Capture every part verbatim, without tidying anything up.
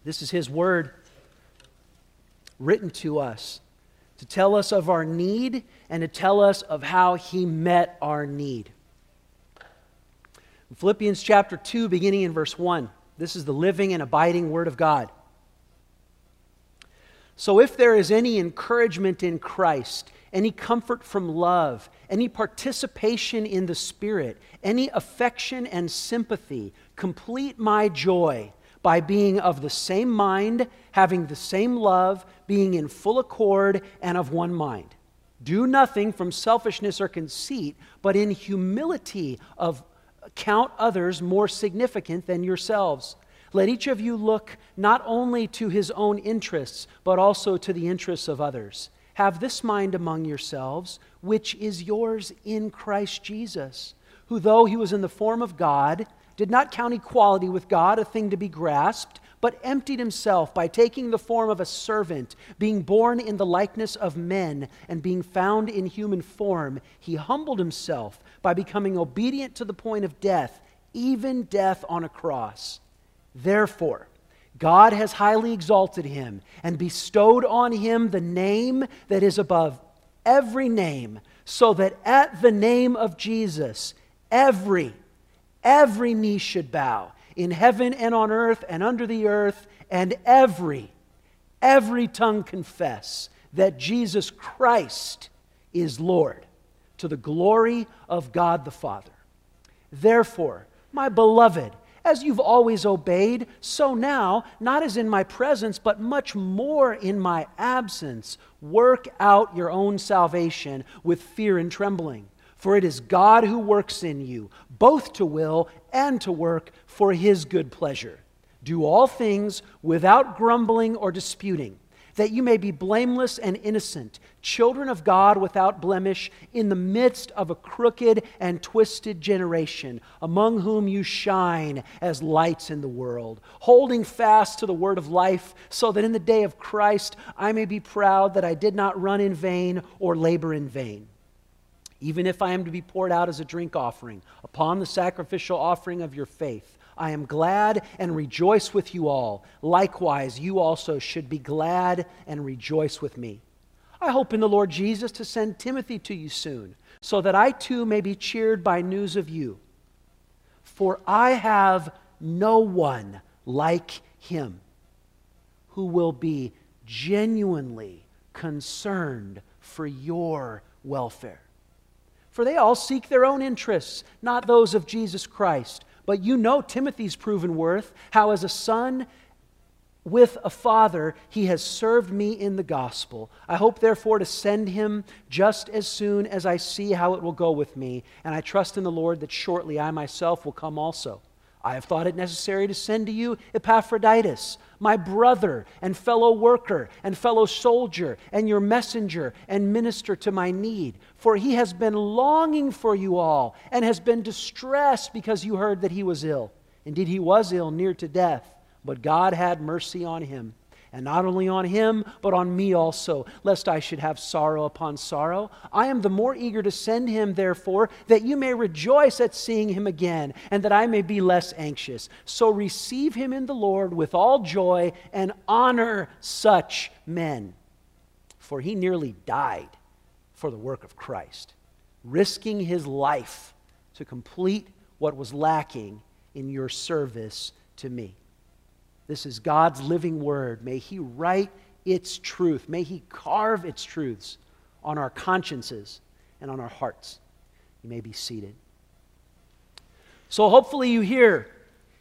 This is His Word written to us to tell us of our need and to tell us of how He met our need. In Philippians chapter two, beginning in verse one, this is the living and abiding Word of God. So if there is any encouragement in Christ, any comfort from love, any participation in the Spirit, any affection and sympathy, complete my joy by being of the same mind, having the same love, being in full accord and of one mind. Do nothing from selfishness or conceit, but in humility of count others more significant than yourselves. Let each of you look not only to his own interests, but also to the interests of others. Have this mind among yourselves, which is yours in Christ Jesus, who though he was in the form of God, did not count equality with God a thing to be grasped, but emptied himself by taking the form of a servant, being born in the likeness of men, and being found in human form, he humbled himself by becoming obedient to the point of death, even death on a cross. Therefore, God has highly exalted him and bestowed on him the name that is above every name, so that at the name of Jesus, every, every knee should bow, in heaven and on earth and under the earth, and every, every tongue confess that Jesus Christ is Lord, to the glory of God the Father. Therefore, my beloved, as you've always obeyed, so now, not as in my presence, but much more in my absence, work out your own salvation with fear and trembling. For it is God who works in you, both to will and to work for his good pleasure. Do all things without grumbling or disputing, that you may be blameless and innocent, children of God without blemish, in the midst of a crooked and twisted generation, among whom you shine as lights in the world, holding fast to the word of life, so that in the day of Christ I may be proud that I did not run in vain or labor in vain. Even if I am to be poured out as a drink offering upon the sacrificial offering of your faith, I am glad and rejoice with you all. Likewise, you also should be glad and rejoice with me. I hope in the Lord Jesus to send Timothy to you soon, so that I too may be cheered by news of you. For I have no one like him who will be genuinely concerned for your welfare. For they all seek their own interests, not those of Jesus Christ. But you know Timothy's proven worth, how as a son with a father he has served me in the gospel. I hope therefore to send him just as soon as I see how it will go with me, and I trust in the Lord that shortly I myself will come also. I have thought it necessary to send to you Epaphroditus, my brother and fellow worker and fellow soldier, and your messenger and minister to my need. For he has been longing for you all and has been distressed because you heard that he was ill. Indeed, he was ill, near to death, but God had mercy on him. And not only on him, but on me also, lest I should have sorrow upon sorrow. I am the more eager to send him, therefore, that you may rejoice at seeing him again, and that I may be less anxious. So receive him in the Lord with all joy, and honor such men. For he nearly died for the work of Christ, risking his life to complete what was lacking in your service to me. This is God's living word. May he write its truth. May he carve its truths on our consciences and on our hearts. You may be seated. So hopefully you hear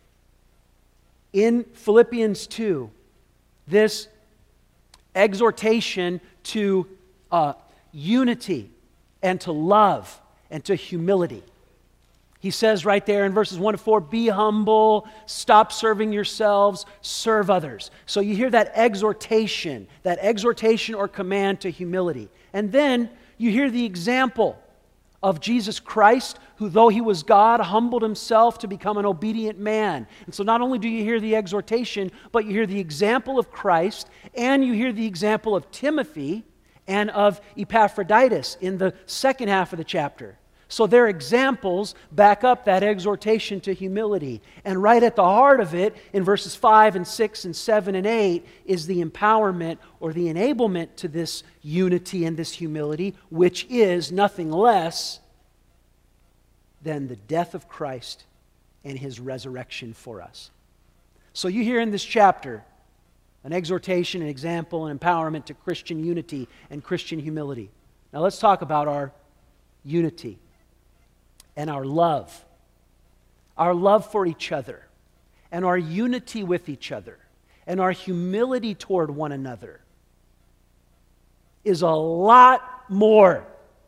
in Philippians two this exhortation to uh, unity and to love and to humility. He says right there in verses one to four, be humble, stop serving yourselves, serve others. So you hear that exhortation, that exhortation or command to humility. And then you hear the example of Jesus Christ, who though he was God, humbled himself to become an obedient man. And so not only do you hear the exhortation, but you hear the example of Christ, and you hear the example of Timothy and of Epaphroditus in the second half of the chapter. So their examples back up that exhortation to humility. And right at the heart of it, in verses five and six and seven and eight, is the empowerment or the enablement to this unity and this humility, which is nothing less than the death of Christ and His resurrection for us. So you hear in this chapter an exhortation, an example, an empowerment to Christian unity and Christian humility. Now let's talk about our unity and our love. Our love for each other and our unity with each other and our humility toward one another is a lot more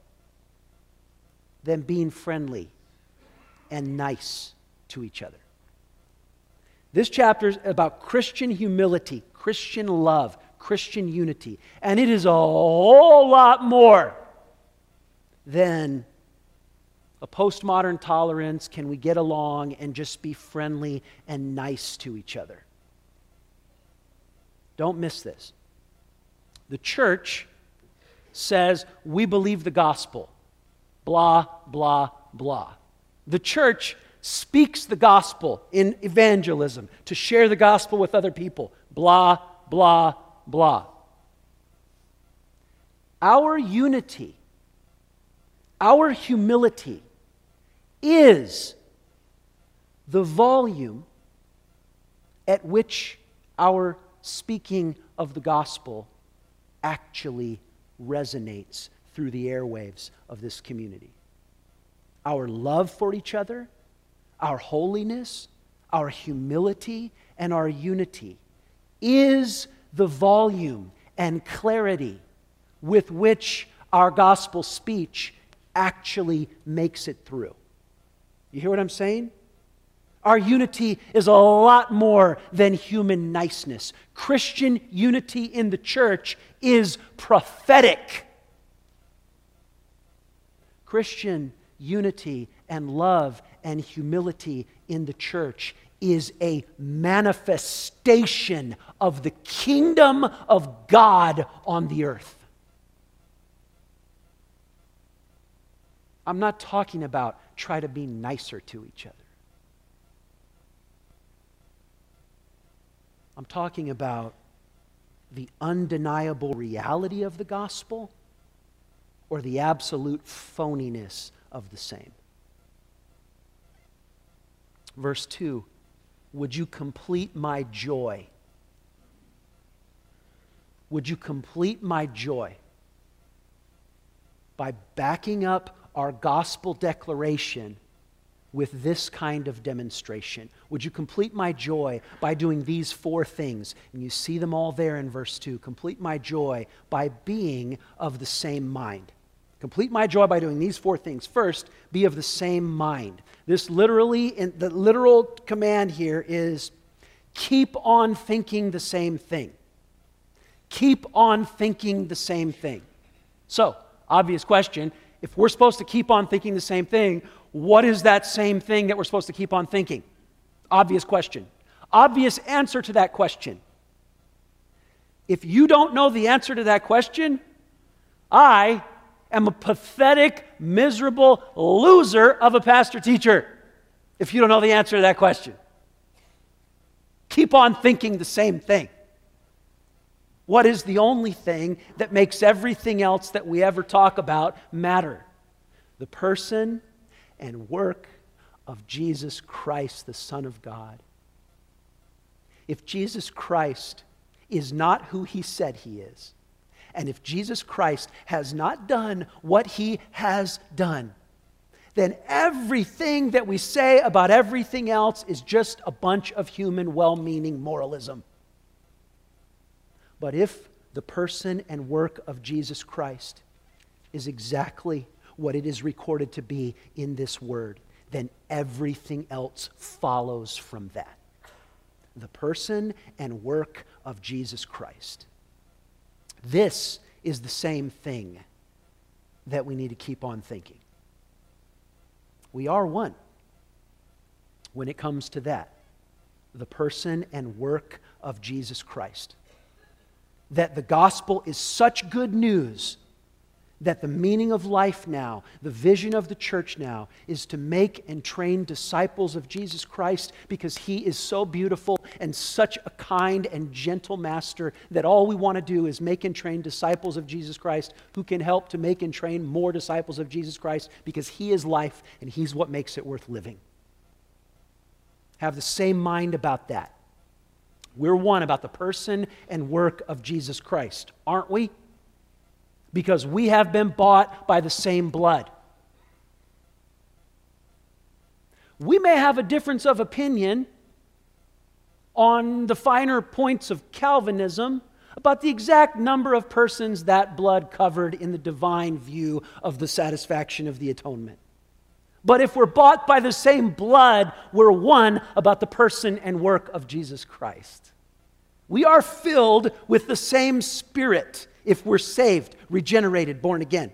than being friendly and nice to each other. This chapter is about Christian humility, Christian love, Christian unity. And it is a whole lot more than a postmodern tolerance. Can we get along and just be friendly and nice to each other? Don't miss this. The church says we believe the gospel. Blah, blah, blah. The church speaks the gospel in evangelism to share the gospel with other people. Blah, blah, blah. Our unity, our humility is the volume at which our speaking of the gospel actually resonates through the airwaves of this community. Our love for each other, our holiness, our humility, and our unity is the volume and clarity with which our gospel speech actually makes it through. You hear what I'm saying? Our unity is a lot more than human niceness. Christian unity in the church is prophetic. Christian unity and love and humility in the church is a manifestation of the kingdom of God on the earth. I'm not talking about try to be nicer to each other. I'm talking about the undeniable reality of the gospel or the absolute phoniness of the same. Verse two, would you complete my joy? Would you complete my joy by backing up our gospel declaration with this kind of demonstration? Would you complete my joy by doing these four things? And you see them all there in verse two. Complete my joy by being of the same mind. Complete my joy by doing these four things. First, be of the same mind. This literally, in the literal command here is keep on thinking the same thing. Keep on thinking the same thing. So, obvious question, if we're supposed to keep on thinking the same thing, what is that same thing that we're supposed to keep on thinking? Obvious question. Obvious answer to that question. If you don't know the answer to that question, I am a pathetic, miserable loser of a pastor teacher if you don't know the answer to that question. Keep on thinking the same thing. What is the only thing that makes everything else that we ever talk about matter? The person and work of Jesus Christ, the Son of God. If Jesus Christ is not who He said He is, and if Jesus Christ has not done what He has done, then everything that we say about everything else is just a bunch of human well-meaning moralism. But if the person and work of Jesus Christ is exactly what it is recorded to be in this word, then everything else follows from that. The person and work of Jesus Christ. This is the same thing that we need to keep on thinking. We are one when it comes to that. The person and work of Jesus Christ. That the gospel is such good news that the meaning of life now, the vision of the church now, is to make and train disciples of Jesus Christ because He is so beautiful and such a kind and gentle master that all we want to do is make and train disciples of Jesus Christ who can help to make and train more disciples of Jesus Christ because He is life and He's what makes it worth living. Have the same mind about that. We're one about the person and work of Jesus Christ, aren't we? Because we have been bought by the same blood. We may have a difference of opinion on the finer points of Calvinism about the exact number of persons that blood covered in the divine view of the satisfaction of the atonement. But if we're bought by the same blood, we're one about the person and work of Jesus Christ. We are filled with the same Spirit if we're saved, regenerated, born again.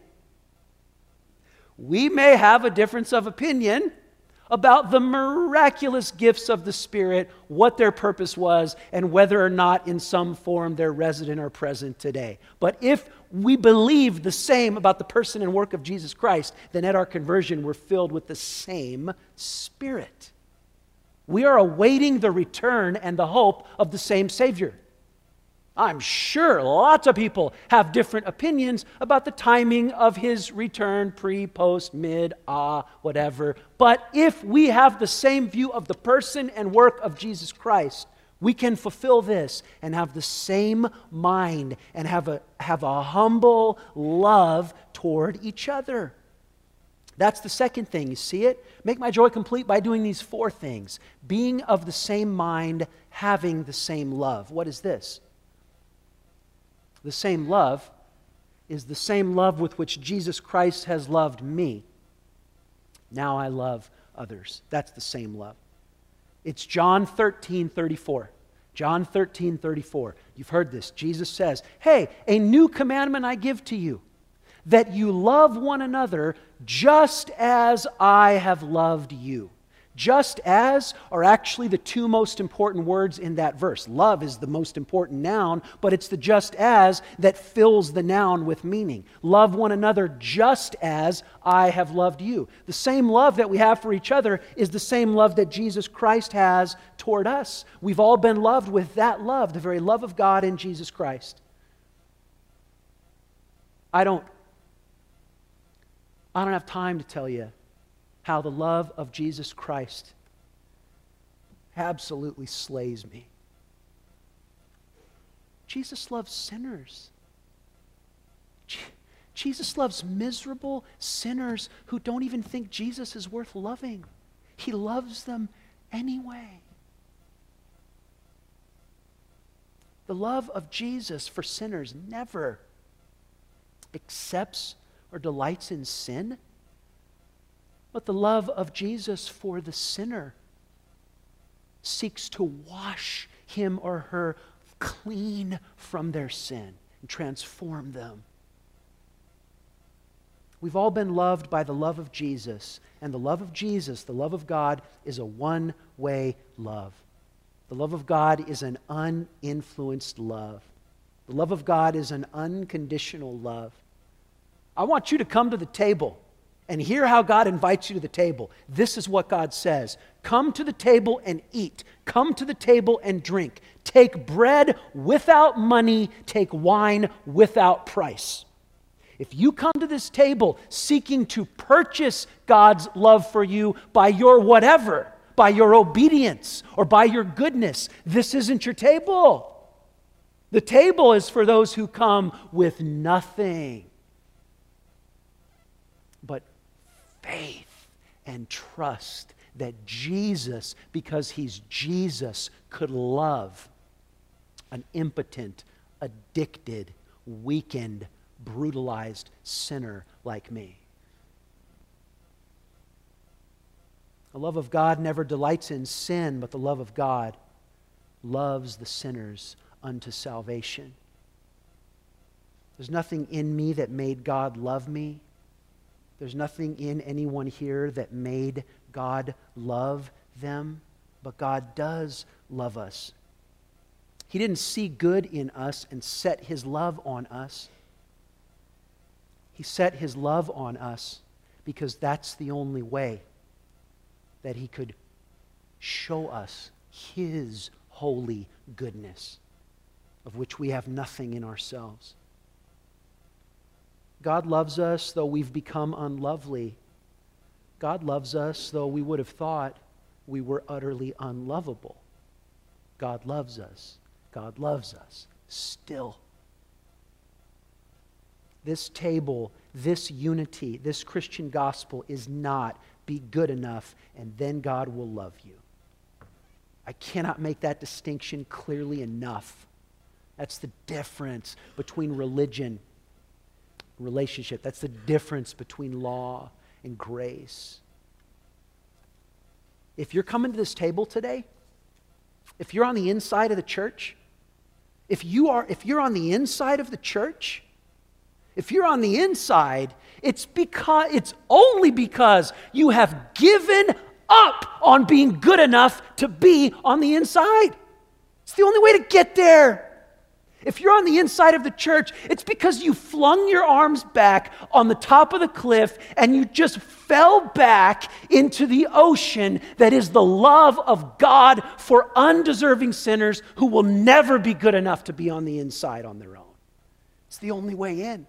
We may have a difference of opinion about the miraculous gifts of the Spirit, what their purpose was, and whether or not in some form they're resident or present today. But if we believe the same about the person and work of Jesus Christ, then at our conversion we're filled with the same Spirit. We are awaiting the return and the hope of the same Savior. I'm sure lots of people have different opinions about the timing of His return, pre, post, mid, ah, whatever. But if we have the same view of the person and work of Jesus Christ, we can fulfill this and have the same mind and have a, have a humble love toward each other. That's the second thing. You see it? Make my joy complete by doing these four things. Being of the same mind, having the same love. What is this? The same love is the same love with which Jesus Christ has loved me. Now I love others. That's the same love. It's John thirteen thirty-four. John thirteen thirty-four. You've heard this. Jesus says, hey, a new commandment I give to you, that you love one another just as I have loved you. Just as are actually the two most important words in that verse. Love is the most important noun, but it's the just as that fills the noun with meaning. Love one another just as I have loved you. The same love that we have for each other is the same love that Jesus Christ has toward us. We've all been loved with that love, the very love of God in Jesus Christ. I don't, I don't have time to tell you how the love of Jesus Christ absolutely slays me. Jesus loves sinners. Je- Jesus loves miserable sinners who don't even think Jesus is worth loving. He loves them anyway. The love of Jesus for sinners never accepts or delights in sin. But the love of Jesus for the sinner seeks to wash him or her clean from their sin and transform them. We've all been loved by the love of Jesus, and the love of Jesus, the love of God, is a one-way love. The love of God is an uninfluenced love. The love of God is an unconditional love. I want you to come to the table and hear how God invites you to the table. This is what God says. Come to the table and eat. Come to the table and drink. Take bread without money. Take wine without price. If you come to this table seeking to purchase God's love for you by your whatever, by your obedience, or by your goodness, this isn't your table. The table is for those who come with nothing but faith and trust that Jesus, because He's Jesus, could love an impotent, addicted, weakened, brutalized sinner like me. The love of God never delights in sin, but the love of God loves the sinners unto salvation. There's nothing in me that made God love me. There's nothing in anyone here that made God love them, but God does love us. He didn't see good in us and set His love on us. He set his love on us because that's the only way that he could show us his holy goodness, of which we have nothing in ourselves. God loves us though we've become unlovely. God loves us though we would have thought we were utterly unlovable. God loves us. God loves us still. This table, this unity, this Christian gospel is not be good enough and then God will love you. I cannot make that distinction clearly enough. That's the difference between religion and relationship. That's the difference between law and grace. If you're coming to this table today, if you're on the inside of the church, if you are, if you're on the inside of the church, if you're on the inside, it's because it's only because you have given up on being good enough to be on the inside. It's the only way to get there. If you're on the inside of the church, it's because you flung your arms back on the top of the cliff and you just fell back into the ocean that is the love of God for undeserving sinners who will never be good enough to be on the inside on their own. It's the only way in.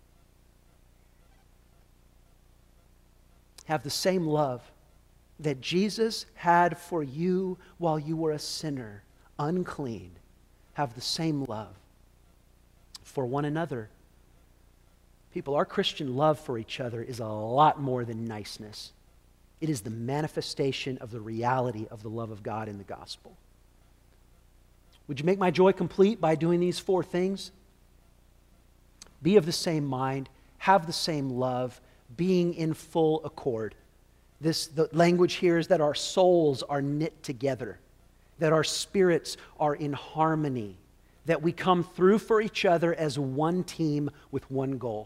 Have the same love that Jesus had for you while you were a sinner, unclean. Have the same love for one another. People, our Christian love for each other is a lot more than niceness. It is the manifestation of the reality of the love of God in the gospel. Would you make my joy complete by doing these four things? Be of the same mind, have the same love, being in full accord. This, the language here is that our souls are knit together, that our spirits are in harmony, that we come through for each other as one team with one goal.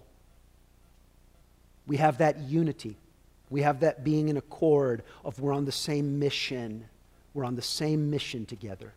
We have that unity. We have that being in accord of we're on the same mission. We're on the same mission together.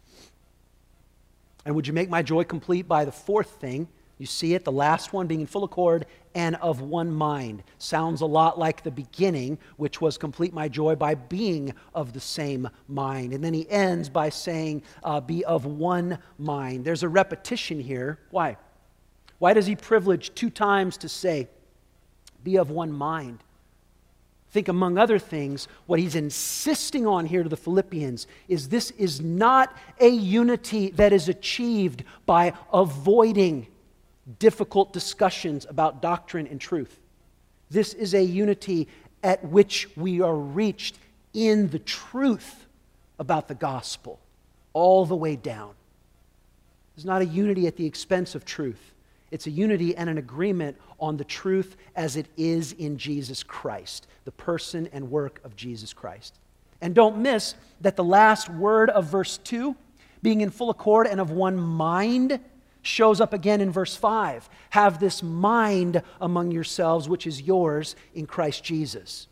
And would you make my joy complete by the fourth thing? You see it, the last one, being in full accord and of one mind. Sounds a lot like the beginning, which was complete my joy by being of the same mind. And then he ends by saying, uh, be of one mind. There's a repetition here. Why? Why does he privilege two times to say, be of one mind? I think among other things, what he's insisting on here to the Philippians is this is not a unity that is achieved by avoiding difficult discussions about doctrine and truth. This is a unity at which we are reached in the truth about the gospel, all the way down. It's not a unity at the expense of truth. It's a unity and an agreement on the truth as it is in Jesus Christ, the person and work of Jesus Christ. And don't miss that the last word of verse two, being in full accord and of one mind, shows up again in verse five. Have this mind among yourselves, which is yours in Christ Jesus.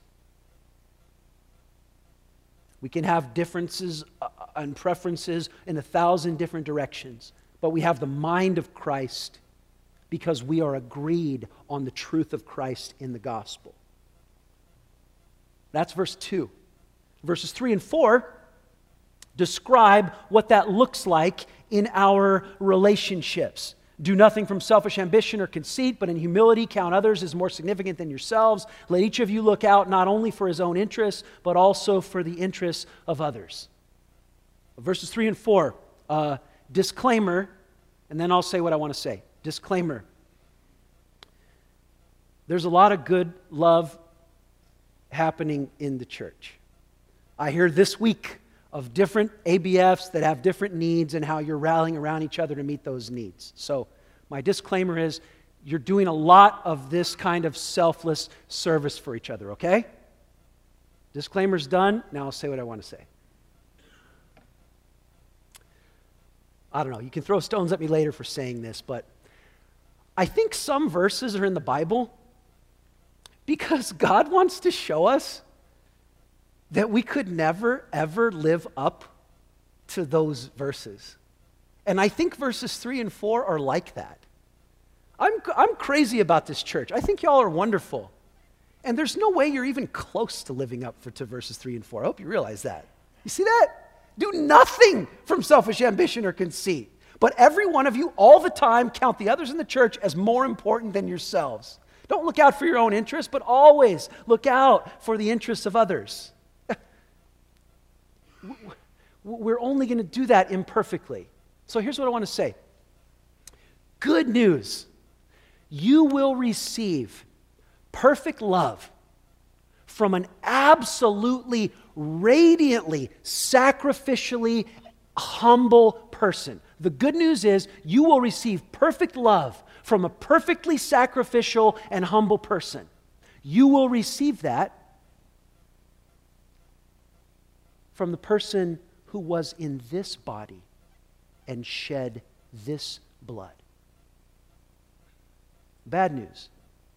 We can have differences and preferences in a thousand different directions, but we have the mind of Christ because we are agreed on the truth of Christ in the gospel. That's verse two. Verses three and four describe what that looks like in our relationships. Do nothing from selfish ambition or conceit, but in humility count others as more significant than yourselves. Let each of you look out not only for his own interests, but also for the interests of others. Verses three and four, uh, disclaimer, and then I'll say what I want to say. Disclaimer. There's a lot of good love happening in the church. I hear this week of different A B Fs that have different needs and how you're rallying around each other to meet those needs. So my disclaimer is you're doing a lot of this kind of selfless service for each other, okay? Disclaimer's done. Now I'll say what I want to say. I don't know. You can throw stones at me later for saying this, but I think some verses are in the Bible because God wants to show us that we could never, ever live up to those verses. And I think verses three and four are like that. I'm, I'm crazy about this church. I think y'all are wonderful. And there's no way you're even close to living up for, to verses three and four. I hope you realize that. You see that? Do nothing from selfish ambition or conceit. But every one of you, all the time, count the others in the church as more important than yourselves. Don't look out for your own interests, but always look out for the interests of others. We're only going to do that imperfectly. So here's what I want to say. Good news. You will receive perfect love from an absolutely, radiantly, sacrificially humble person. The good news is you will receive perfect love from a perfectly sacrificial and humble person. You will receive that from the person who was in this body and shed this blood. Bad news.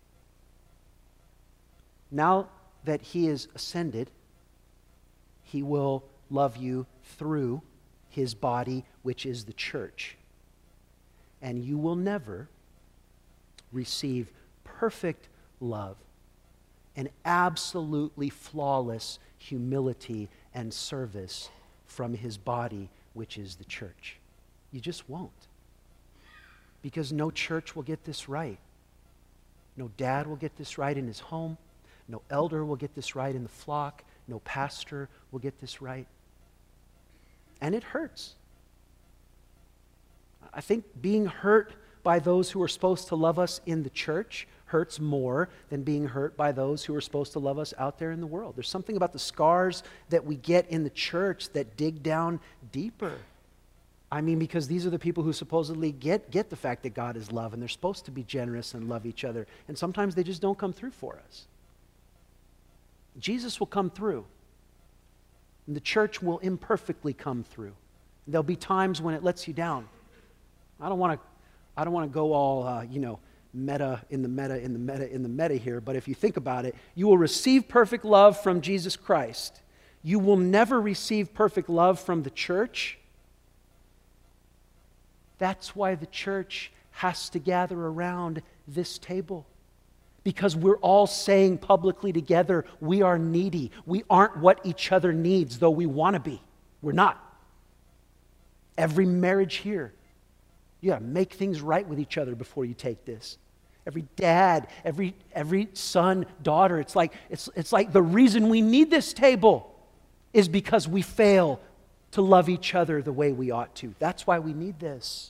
Now that he is ascended, he will love you through his body, which is the church. And you will never receive perfect love and absolutely flawless humility and service from his body, which is the church. You just won't. Because no church will get this right. No dad will get this right in his home. No elder will get this right in the flock. No pastor will get this right. And it hurts. I think being hurt by those who are supposed to love us in the church hurts more than being hurt by those who are supposed to love us out there in the world. There's something about the scars that we get in the church that dig down deeper. I mean, because these are the people who supposedly get, get the fact that God is love, and they're supposed to be generous and love each other. And sometimes they just don't come through for us. Jesus will come through. And the church will imperfectly come through. There'll be times when it lets you down. I don't want to I don't want to go all, uh, you know, meta in the meta in the meta in the meta here, but if you think about it, you will receive perfect love from Jesus Christ. You will never receive perfect love from the church. That's why the church has to gather around this table. Because we're all saying publicly together, we are needy. We aren't what each other needs, though we want to be. We're not. Every marriage here, you got to make things right with each other before you take this. Every dad, every every son, daughter, it's like it's it's like the reason we need this table is because we fail to love each other the way we ought to. That's why we need this.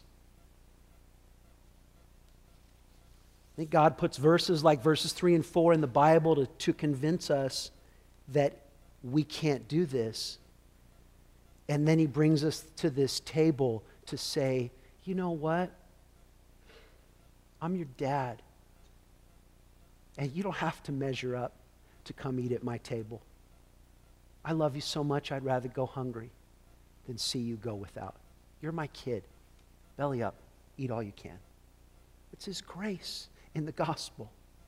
I think God puts verses like verses three and four in the Bible to, to convince us that we can't do this. And then he brings us to this table to say, you know what? I'm your dad. And you don't have to measure up to come eat at my table. I love you so much, I'd rather go hungry than see you go without. You're my kid. Belly up. Eat all you can. It's his grace in the gospel.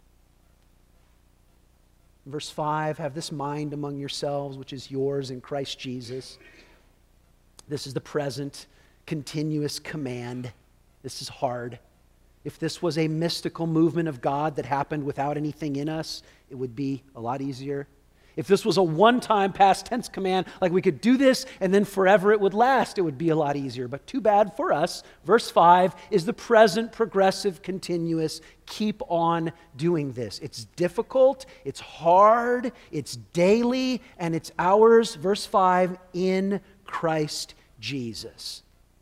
Verse five, have this mind among yourselves, which is yours in Christ Jesus. This is the present continuous command. This is hard. If this was a mystical movement of God that happened without anything in us, it would be a lot easier. If this was a one-time past tense command, like we could do this and then forever it would last, it would be a lot easier. But too bad for us. Verse five is the present, progressive, continuous. Keep on doing this. It's difficult, it's hard, it's daily, and it's ours, verse five, in Christ Jesus.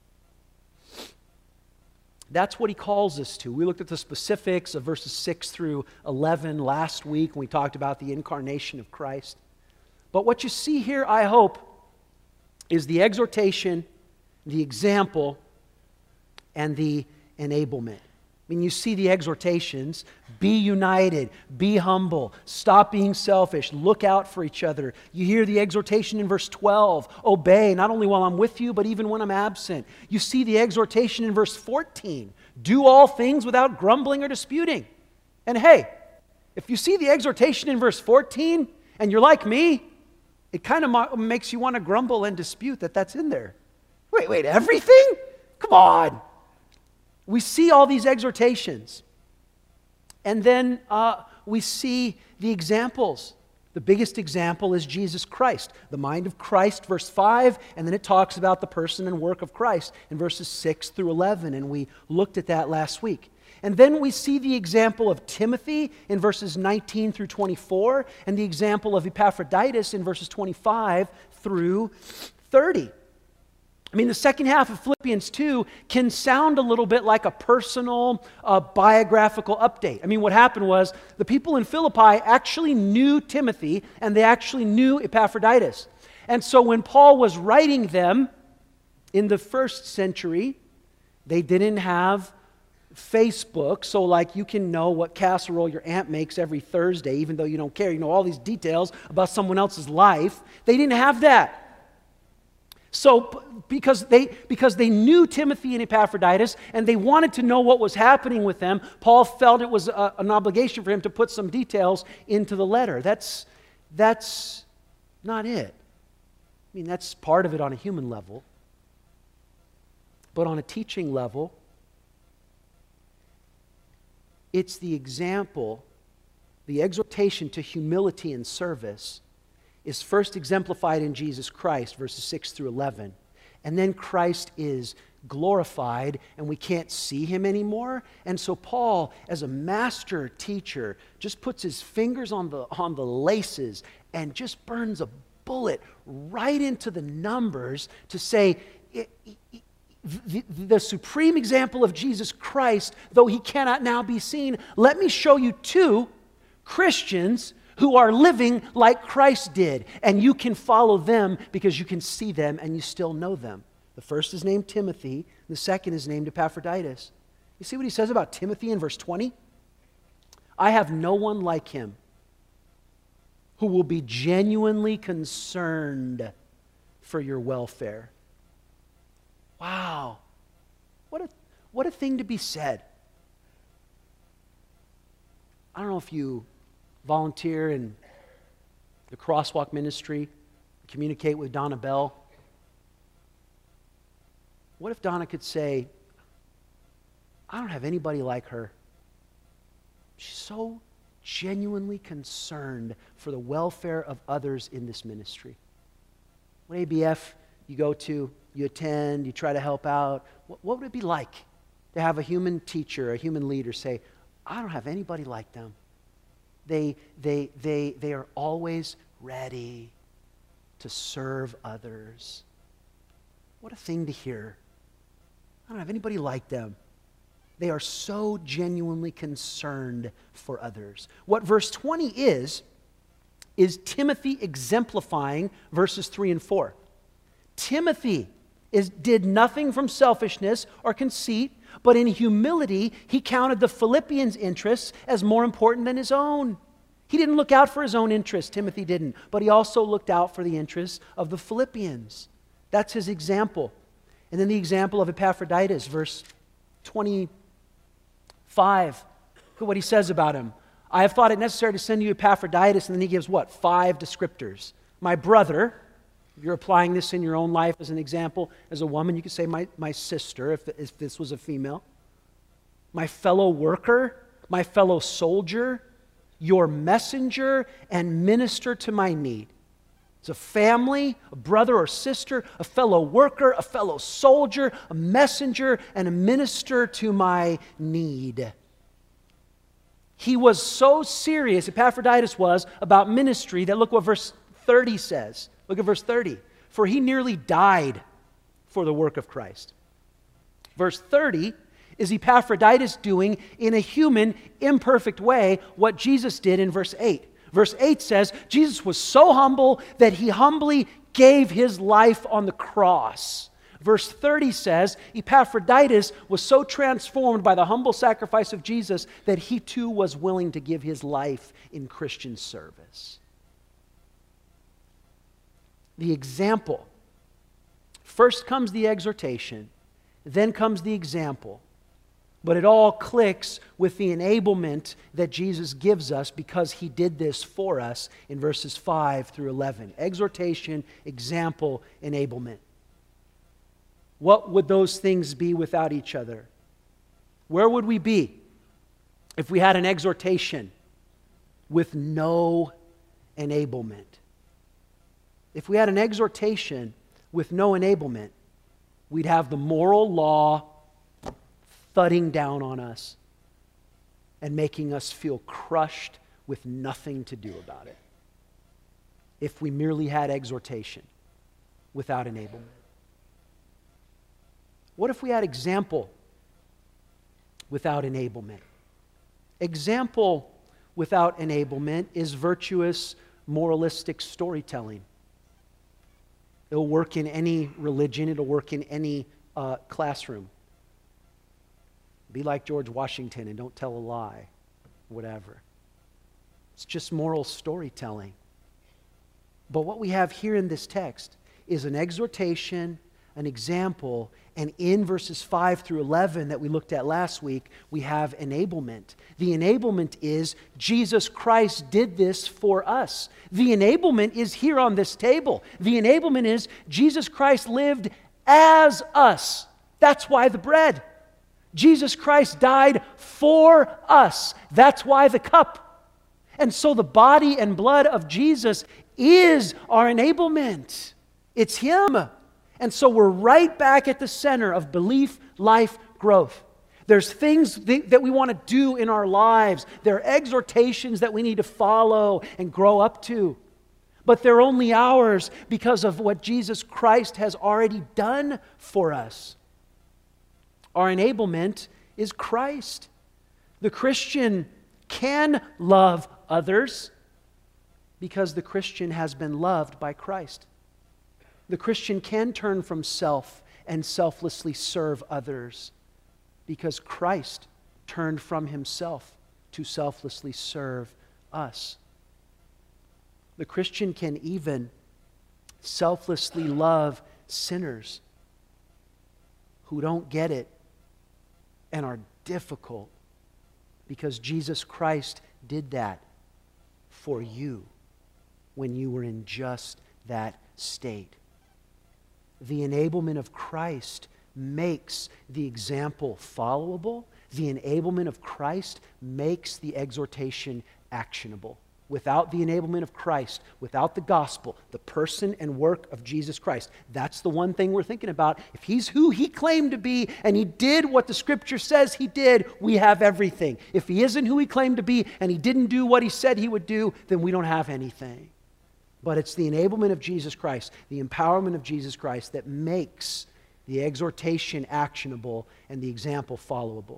That's what he calls us to. We looked at the specifics of verses six through eleven last week when we talked about the incarnation of Christ. But what you see here, I hope, is the exhortation, the example, and the enablement. I mean, you see the exhortations. Be united. Be humble. Stop being selfish. Look out for each other. You hear the exhortation in verse twelve. Obey, not only while I'm with you, but even when I'm absent. You see the exhortation in verse fourteen. Do all things without grumbling or disputing. And hey, if you see the exhortation in verse fourteen, and you're like me, it kind of makes you want to grumble and dispute that that's in there. Wait, wait, everything? Come on. We see all these exhortations. And then uh, we see the examples. The biggest example is Jesus Christ, the mind of Christ, verse five, and then it talks about the person and work of Christ in verses six through eleven, and we looked at that last week. And then we see the example of Timothy in verses nineteen through twenty-four, and the example of Epaphroditus in verses twenty-five through thirty. I mean, the second half of Philippians two can sound a little bit like a personal, uh, biographical update. I mean, what happened was the people in Philippi actually knew Timothy, and they actually knew Epaphroditus. And so when Paul was writing them in the first century, they didn't have Facebook, so like you can know what casserole your aunt makes every Thursday, even though you don't care. You know all these details about someone else's life. They didn't have that. So because they, because they knew Timothy and Epaphroditus and they wanted to know what was happening with them, Paul felt it was a, an obligation for him to put some details into the letter. That's, that's not it. I mean, that's part of it on a human level. But on a teaching level, it's the example, the exhortation to humility and service is first exemplified in Jesus Christ, verses six through eleven. And then Christ is glorified, and we can't see him anymore. And so Paul, as a master teacher, just puts his fingers on the, on the laces and just burns a bullet right into the numbers to say, it, it, The, the supreme example of Jesus Christ, though he cannot now be seen, let me show you two Christians who are living like Christ did, and you can follow them because you can see them and you still know them. The first is named Timothy, the second is named Epaphroditus. You see what he says about Timothy in verse twenty? I have no one like him who will be genuinely concerned for your welfare. Wow, what a, what a thing to be said. I don't know if you volunteer in the Crosswalk ministry, communicate with Donna Bell. What if Donna could say, I don't have anybody like her. She's so genuinely concerned for the welfare of others in this ministry. What A B F you go to, you attend, you try to help out. What, what would it be like to have a human teacher, a human leader say, I don't have anybody like them. They, they, they, they are always ready to serve others. What a thing to hear. I don't have anybody like them. They are so genuinely concerned for others. What verse twenty is, is Timothy exemplifying verses three and four. Timothy is, did nothing from selfishness or conceit, but in humility, he counted the Philippians' interests as more important than his own. He didn't look out for his own interests, Timothy didn't, but he also looked out for the interests of the Philippians. That's his example. And then the example of Epaphroditus, verse twenty-five. Look at what he says about him. I have thought it necessary to send you Epaphroditus, and then he gives what? Five descriptors. My brother. If you're applying this in your own life as an example, as a woman, you could say my, my sister, if, if this was a female. My fellow worker, my fellow soldier, your messenger, and minister to my need. It's a family, a brother or sister, a fellow worker, a fellow soldier, a messenger, and a minister to my need. He was so serious, Epaphroditus was, about ministry that look what verse thirty says. Look at verse thirty. For he nearly died for the work of Christ. Verse thirty is Epaphroditus doing in a human, imperfect way what Jesus did in verse eight. Verse eight says, Jesus was so humble that he humbly gave his life on the cross. Verse thirty says, Epaphroditus was so transformed by the humble sacrifice of Jesus that he too was willing to give his life in Christian service. The example. First comes the exhortation, then comes the example. But it all clicks with the enablement that Jesus gives us because he did this for us in verses five through eleven. Exhortation, example, enablement. What would those things be without each other? Where would we be? if we had an exhortation with no enablement, if we had an exhortation with no enablement, we'd have the moral law thudding down on us and making us feel crushed with nothing to do about it. If we merely had exhortation without enablement. What if we had example without enablement? Example without enablement is virtuous, moralistic storytelling. It'll work in any religion. It'll work in any uh, classroom. Be like George Washington and don't tell a lie, whatever. It's just moral storytelling. But what we have here in this text is an exhortation, an example, and in verses five through eleven that we looked at last week, we have enablement. The enablement is Jesus Christ did this for us. The enablement is here on this table. The enablement is Jesus Christ lived as us. That's why the bread. Jesus Christ died for us. That's why the cup. And so the body and blood of Jesus is our enablement. It's Him. And so we're right back at the center of belief, life, growth. There's things that we want to do in our lives. There are exhortations that we need to follow and grow up to. But they're only ours because of what Jesus Christ has already done for us. Our enablement is Christ. The Christian can love others because the Christian has been loved by Christ. The Christian can turn from self and selflessly serve others because Christ turned from Himself to selflessly serve us. The Christian can even selflessly love sinners who don't get it and are difficult because Jesus Christ did that for you when you were in just that state. The enablement of Christ makes the example followable. The enablement of Christ makes the exhortation actionable. Without the enablement of Christ, without the gospel, the person and work of Jesus Christ, that's the one thing we're thinking about. If He's who He claimed to be and He did what the Scripture says He did, we have everything. If He isn't who He claimed to be and He didn't do what He said He would do, then we don't have anything. But it's the enablement of Jesus Christ, the empowerment of Jesus Christ that makes the exhortation actionable and the example followable.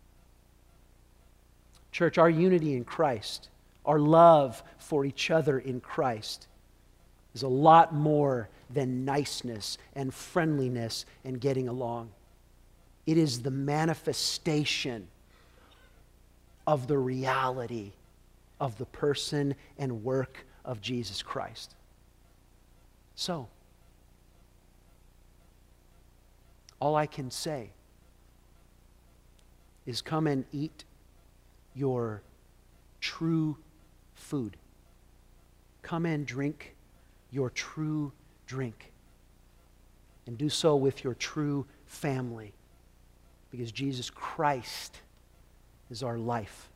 Church, our unity in Christ, our love for each other in Christ is a lot more than niceness and friendliness and getting along. It is the manifestation of the reality of the person and work of Jesus Christ. So, all I can say is come and eat your true food. Come and drink your true drink. And do so with your true family. Because Jesus Christ is our life.